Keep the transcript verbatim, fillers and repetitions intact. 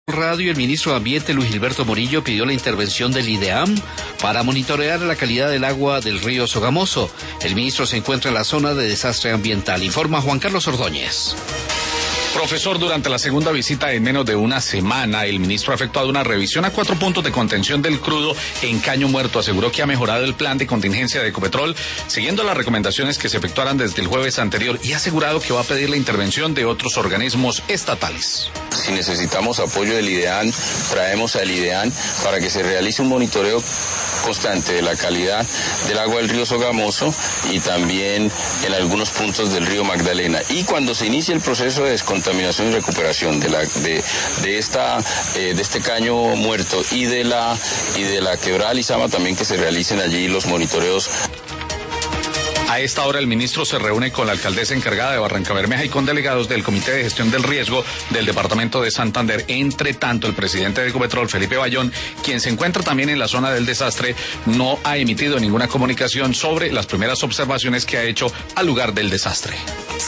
Radio, el ministro de Ambiente, Luis Gilberto Morillo, pidió la intervención del IDEAM para monitorear la calidad del agua del río Sogamoso. El ministro se encuentra en la zona de desastre ambiental, informa Juan Carlos Ordóñez. Profesor, durante la segunda visita en menos de una semana, el ministro ha efectuado una revisión a cuatro puntos de contención del crudo en Caño Muerto. Aseguró que ha mejorado el plan de contingencia de Ecopetrol, siguiendo las recomendaciones que se efectuaran desde el jueves anterior, y ha asegurado que va a pedir la intervención de otros organismos estatales. Si necesitamos apoyo del IDEAN, traemos al IDEAN para que se realice un monitoreo constante de la calidad del agua del río Sogamoso y también en algunos puntos del río Magdalena. Y cuando se inicie el proceso de descontaminación y recuperación de la de, de esta eh, de este caño muerto y de la y de la quebrada Lizama, también que se realicen allí los monitoreos. A esta hora el ministro se reúne con la alcaldesa encargada de Barrancabermeja y con delegados del Comité de Gestión del Riesgo del Departamento de Santander. Entre tanto, el presidente de Ecopetrol, Felipe Bayón, quien se encuentra también en la zona del desastre, no ha emitido ninguna comunicación sobre las primeras observaciones que ha hecho al lugar del desastre.